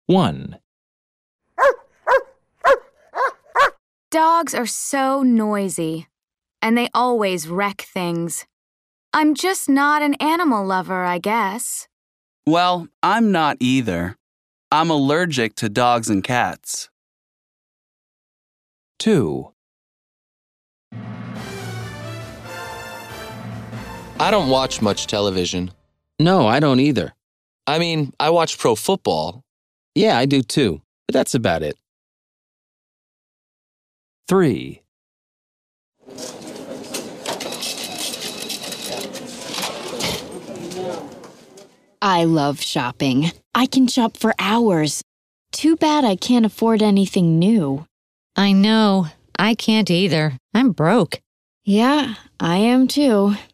1. Dogs are so noisy, and they always wreck things. I'm just not an animal lover, I guess. Well, I'm not either. I'm allergic to dogs and cats. 2. I don't watch much television. No, I don't either. I mean, I watch pro football. Yeah, I do too, but that's about it. 3. I love shopping. I can shop for hours. Too bad I can't afford anything new. I know. I can't either. I'm broke. Yeah, I am too.